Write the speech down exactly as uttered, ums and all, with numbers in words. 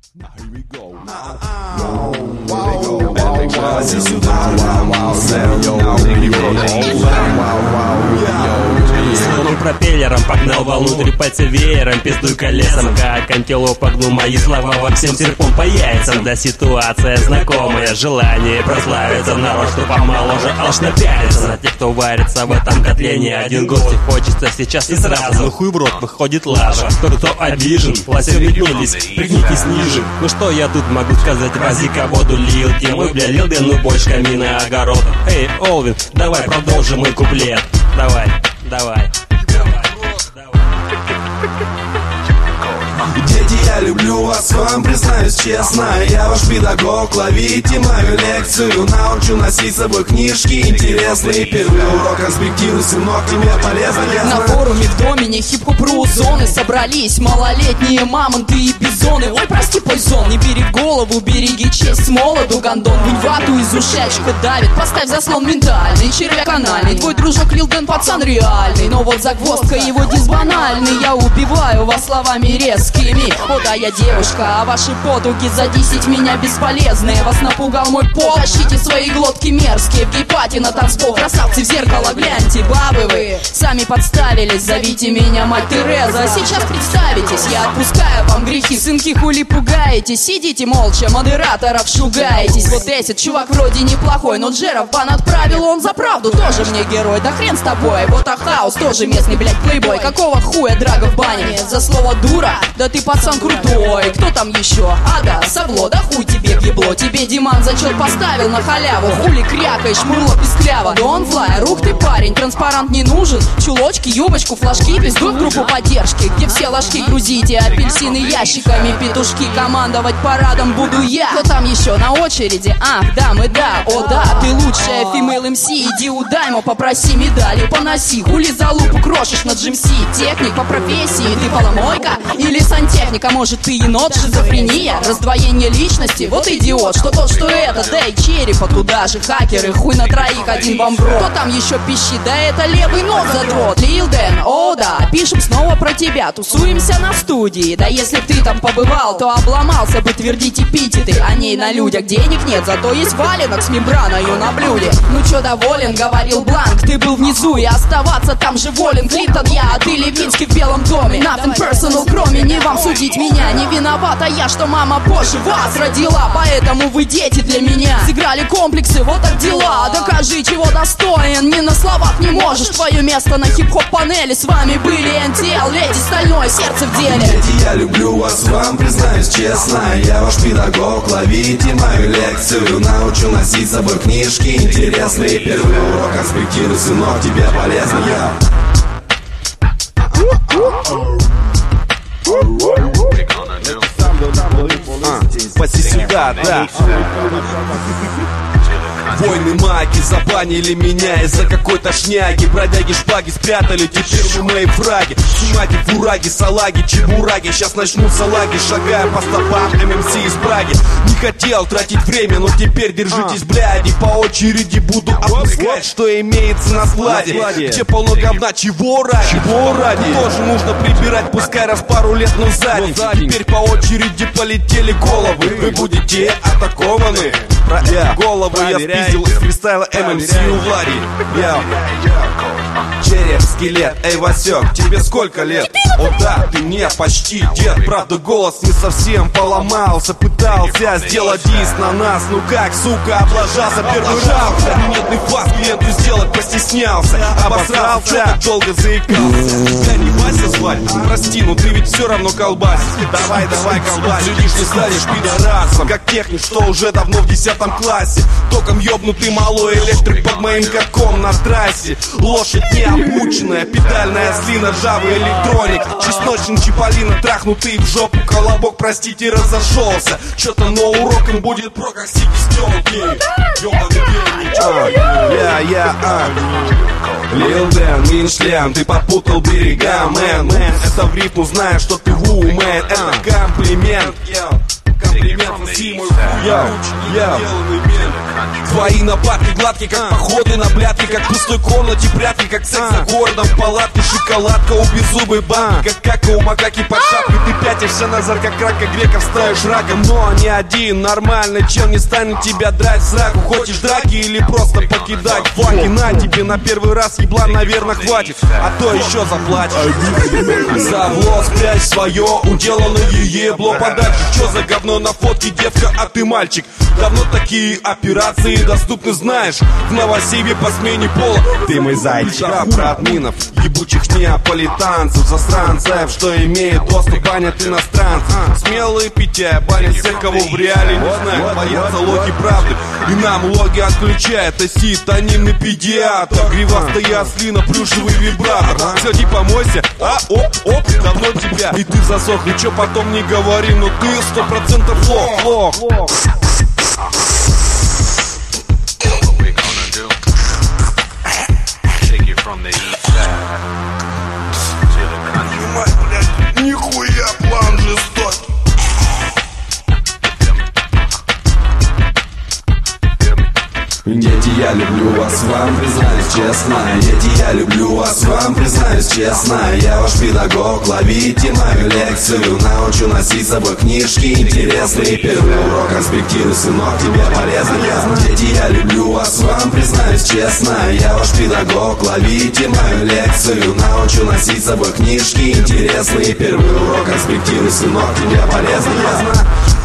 Словно пропеллером погнал вовнутрь пальцы веером, пиздуй колесом, как антилопа гну мои слова во всем серпом по яйцам. Да ситуация знакомая, желание прославиться, народ, что помоложе, алчно пялится на тех, кто варится в этом котле не один год. И хочется сейчас и сразу, ну хуй в рот, выходит лажа. Кто-кто обижен, лоси метнулись, пригнитесь ниже. Ну что я тут могу сказать, Вазика воду лил, тем бля, лил ну бочками на огород. Эй, Олвин, давай продолжим мой куплет. Давай, давай, давай, давай. Дети, я люблю вас, вам признаюсь честно. Я ваш педагог, ловите мою лекцию. Научу носить с собой книжки интересные. Первый урок конспектируй, сынок, тебе полезно. На форуме в домене хип-хоп.ру зоны собрались малолетние мамонты и бизоны. Ой, прости, пойзон, не бери голову, береги честь с молоду, гондон. Вынь вату из ушей, очко давит, поставь заслон ментальный, червяк анальный. Твой дружок Лил Дэн пацан реальный, но вот загвоздка его диск банальный. Я убиваю вас словами резкими. О да, я девушка, а ваши потуги за десять меня бесполезные. Вас напугал мой пол, тащите свои глотки мерзкие в гей-пати на танцпол. Красавцы в зеркало гляньте, бабы вы сами подставились, зовите меня мать Тереза. Сейчас представитесь, я отпускаю вам грехи. Сынки, хули пугаетесь, сидите молча, модераторов шугаетесь. Вот этот чувак вроде неплохой, но Джеров бан отправил, он за правду тоже мне герой. Да хрен с тобой, вот а хаус тоже местный, блять, плейбой. Какого хуя драга в бане за слово дура? Да ты пацан крутой, кто там еще? Ада, Сабло, да хуй тебе ебло. Тебе Диман зачет поставил на халяву. Хули крякаешь, мурло пискляво. Донфлайер, ух ты парень, транспарант не нужен. Чулочки, юбочку, флажки, пиздуй в группу поддержки, где все ложки грузите, апельсины ящиками, петушки. Командовать парадом буду я. Кто там еще на очереди? Ах, да, мы да, о да, ты лучшая фимейл эм си. Иди у Даймо, попроси медали, поноси. Хули за лупу крошишь на джимси. Техник по профессии, ты поломойка или сантехника? Может ты енот, шизофрения, раздвоение личности? Вот идиот, что то, что это, да и черепа туда же. Хакеры, хуй на троих, один вам в рот. Кто там еще пищит? Да это левый нос задрот. Лил Дэн, о да, пишем снова про тебя, тусуемся на студии. Да если б ты там побывал, то обломался бы твердить эпитеты. О ней на людях денег нет, зато есть валенок с мембраною на блюде. Ну чё, доволен, говорил Бланк, ты был внизу и оставаться там же волен. Клинтон я, а ты Левинский в Белом доме. Nothing personal, кроме не вам судить меня. Не виновата я, что мама позже вас родила, поэтому вы дети для меня. Сыграли комплексы, вот так дела. Докажи, чего достоин, не на словах не можешь. Твое место на хип-хоп панели. С вами были эн ти эл, леди стальное сердце в деле. Дети, я люблю вас, вам признаюсь честно. Я ваш педагог, ловите мою лекцию. Научу носить с собой книжки интересные. Первый урок конспектируй, сынок, тебе полезно. Я Паси сюда, да. Войны маги забанили меня из-за какой-то шняги. Бродяги шпаги спрятали, теперь вы мои враги. Снимайте фураги, салаги, чебураги. Сейчас начнутся лаги, шагая по стопам эм эм си из Праги. Не хотел тратить время, но теперь держитесь, бляди. По очереди буду опускать, что имеется на складе. Где полно говна, чего ради? Чего ради? Тоже нужно прибирать, пускай раз пару лет, но сзади. Теперь по очереди полетели головы. Вы будете атакованы. Про yeah. голову я спиздил из фристайла эм эм си у Влади. Я череп, скелет, эй, Васек, тебе сколько лет? О да, ты мне почти дед. Правда, голос не совсем поломался. Пытался сделать дис на нас. Ну как, сука, облажался первый раунд. Минетный фас клиенту сделать постеснялся. Обосрался, долго заикался. Тебя не Вася звать? Прости, ну ты ведь все равно колбасишь. Давай, давай, колбасишь. Глядишь, не станешь пидорасом. Как техник, что уже давно в десятом классе. Током ёбнутый малой электрик под моим катком на трассе. Лошадь не обученная, педальная слина, ржавый электроник. Чесночный чиполлино, трахнутый в жопу колобок, простите, разошелся. Чё-то на урок им будет про как сики стёлки. Ёбаный гений, чё? Я, я, а Лил Дэн, Миншлям, ты попутал берега, мэн, мэн. Это в рифму, знаешь, что ты вумен. Это комплимент, комплимент, си мой хуя, деланный мент. Твои нападки гладкие, как походы на блядки, как в пустой комнате прятки, как секс за городом в палатке, шоколадка у беззубой банки, как кака у макаки под шапкой. Ты пятишься назад, как рака греков, ставишь раком. Но ни один нормальный чел не станет тебя драть в сраку. Хочешь драки или просто покидать флаги? На тебе на первый раз еблан, наверное, хватит, а то еще заплатишь. За влог спрячь свое уделанное ебло подальше. Че за говно на фотке, девка, а ты мальчик? Давно такие операции доступны, знаешь, в новосибе по смене пола. Ты мой зайчик. Да, про админов, ебучих неаполитанцев, засранцев, что имеют доступ, банят иностранцев. Смелые питья, банят всех, кого в реале не знают. Боятся логи правды, и нам логи отключает. Осит, анимный педиатр, гривастая слина, плюшевый вибратор. Сходи помойся, а, оп, оп, давно тебя. И ты засох, и чё потом не говори, но ты сто процентов лох, лох. Нихуя план жестокий. Дети, я люблю вас, вам признаюсь честно. Дети, я люблю вас, вам признаюсь честно. Я ваш педагог, ловите мою лекцию. Научу носить с собой книжки интересные. Первый урок конспектирую, сынок, тебе полезно. Дети, я люблю вас, вам признаюсь честно. Я ваш педагог, ловите мою лекцию. Научу носить с собой книжки интересные. Первый урок конспектирую, сынок, тебе полезно.